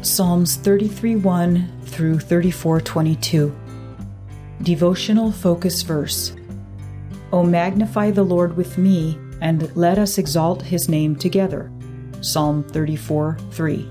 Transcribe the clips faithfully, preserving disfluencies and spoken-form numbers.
Psalms thirty-three one through thirty-four twenty-two. Devotional focus verse. O magnify the Lord with me, and let us exalt his name together. Psalm thirty-four three.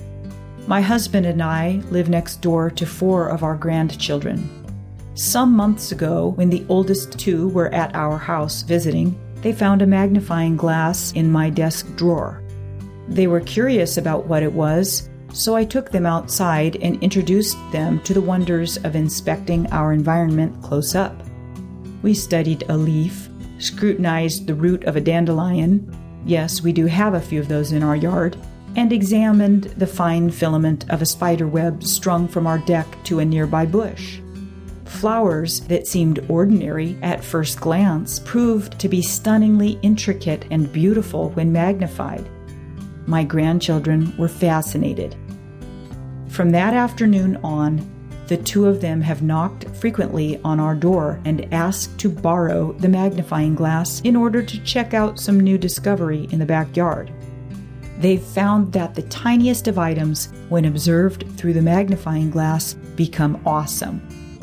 My husband and I live next door to four of our grandchildren. Some months ago, when the oldest two were at our house visiting, they found a magnifying glass in my desk drawer. They were curious about what it was, so I took them outside and introduced them to the wonders of inspecting our environment close up. We studied a leaf, scrutinized the root of a dandelion — yes, we do have a few of those in our yard — and examined the fine filament of a spider web strung from our deck to a nearby bush. Flowers that seemed ordinary at first glance proved to be stunningly intricate and beautiful when magnified. My grandchildren were fascinated. From that afternoon on, the two of them have knocked frequently on our door and asked to borrow the magnifying glass in order to check out some new discovery in the backyard. They've found that the tiniest of items, when observed through the magnifying glass, become awesome.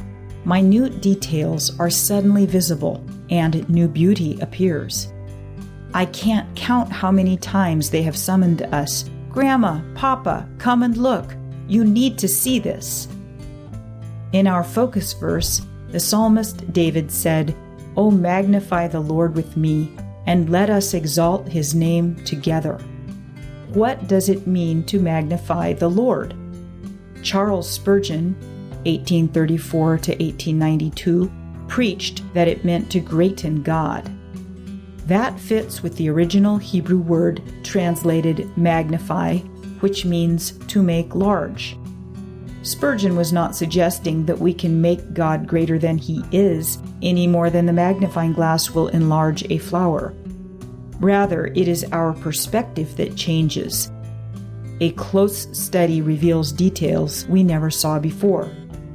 Minute details are suddenly visible, and new beauty appears. I can't count how many times they have summoned us. "Grandma, Papa, come and look. You need to see this." In our focus verse, the psalmist David said, "O magnify the Lord with me, and let us exalt his name together." What does it mean to magnify the Lord? Charles Spurgeon, eighteen thirty-four to eighteen ninety-two, preached that it meant to greaten God. That fits with the original Hebrew word translated magnify, which means to make large. Spurgeon was not suggesting that we can make God greater than he is any more than the magnifying glass will enlarge a flower. Rather, it is our perspective that changes. A close study reveals details we never saw before.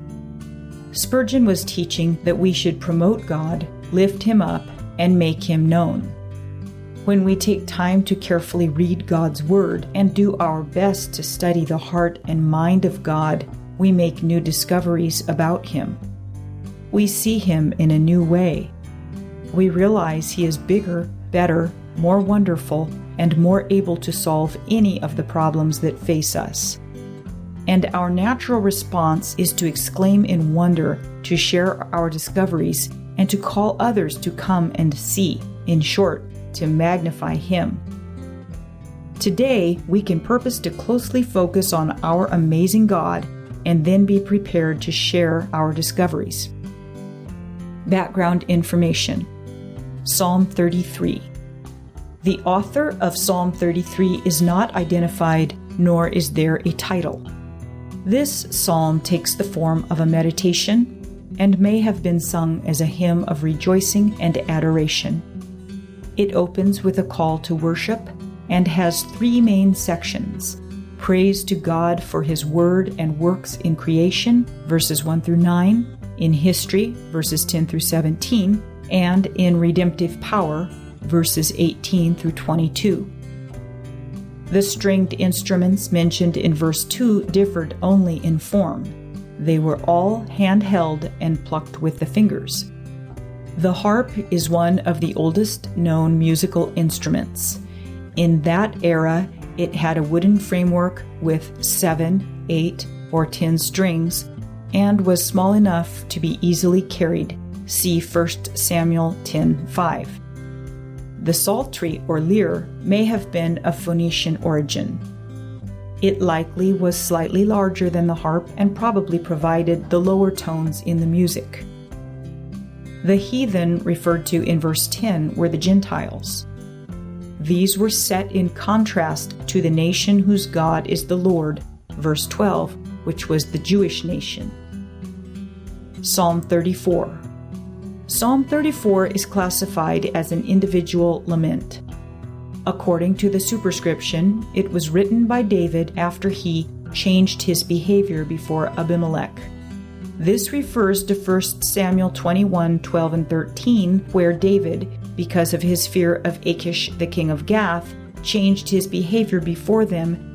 Spurgeon was teaching that we should promote God, lift him up, and make him known. When we take time to carefully read God's Word and do our best to study the heart and mind of God, we make new discoveries about him. We see him in a new way. We realize he is bigger, better, more wonderful, and more able to solve any of the problems that face us. And our natural response is to exclaim in wonder, to share our discoveries, and to call others to come and see. In short, to magnify him. Today, we can purpose to closely focus on our amazing God and then be prepared to share our discoveries. Background information. Psalm thirty-three. The author of Psalm thirty-three is not identified, nor is there a title. This psalm takes the form of a meditation and may have been sung as a hymn of rejoicing and adoration. It opens with a call to worship and has three main sections: praise to God for his word and works in creation, verses one through nine, in history, verses ten through seventeen, and in redemptive power, verses eighteen through twenty-two. The stringed instruments mentioned in verse two differed only in form. They were all handheld and plucked with the fingers. The harp is one of the oldest known musical instruments. In that era, it had a wooden framework with seven, eight, or ten strings and was small enough to be easily carried. See First Samuel ten five. The psaltery or lyre may have been of Phoenician origin. It likely was slightly larger than the harp and probably provided the lower tones in the music. The heathen referred to in verse ten were the Gentiles. These were set in contrast to the nation whose God is the Lord, verse twelve, which was the Jewish nation. Psalm thirty-four. Psalm thirty-four is classified as an individual lament. According to the superscription, it was written by David after he changed his behavior before Abimelech. This refers to First Samuel twenty-one twelve and thirteen, where David, because of his fear of Achish the king of Gath, changed his behavior before them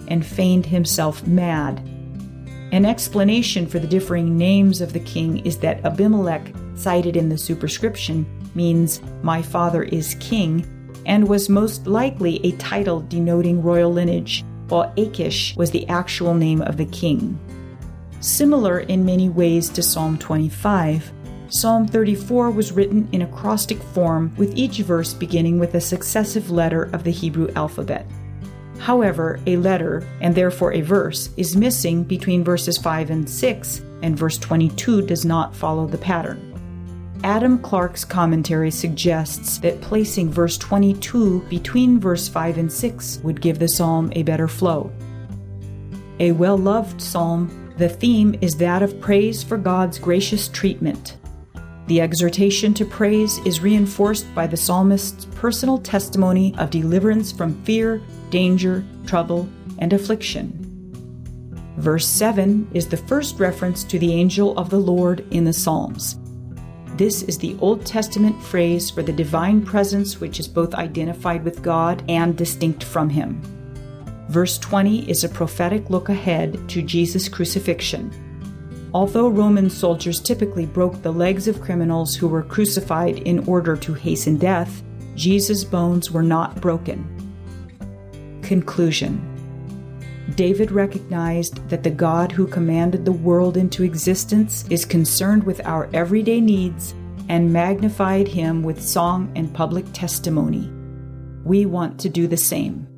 and feigned himself mad. An explanation for the differing names of the king is that Abimelech, cited in the superscription, means "my father is king," and was most likely a title denoting royal lineage, while Achish was the actual name of the king. Similar in many ways to Psalm twenty-five, Psalm thirty-four was written in acrostic form, with each verse beginning with a successive letter of the Hebrew alphabet. However, a letter, and therefore a verse, is missing between verses five and six, and verse twenty-two does not follow the pattern. Adam Clarke's commentary suggests that placing verse twenty-two between verse five and six would give the psalm a better flow. A well-loved psalm, the theme is that of praise for God's gracious treatment. The exhortation to praise is reinforced by the psalmist's personal testimony of deliverance from fear, danger, trouble, and affliction. Verse seven is the first reference to the angel of the Lord in the Psalms. This is the Old Testament phrase for the divine presence which is both identified with God and distinct from Him. Verse twenty is a prophetic look ahead to Jesus' crucifixion. Although Roman soldiers typically broke the legs of criminals who were crucified in order to hasten death, Jesus' bones were not broken. Conclusion. David recognized that the God who commanded the world into existence is concerned with our everyday needs and magnified Him with song and public testimony. We want to do the same.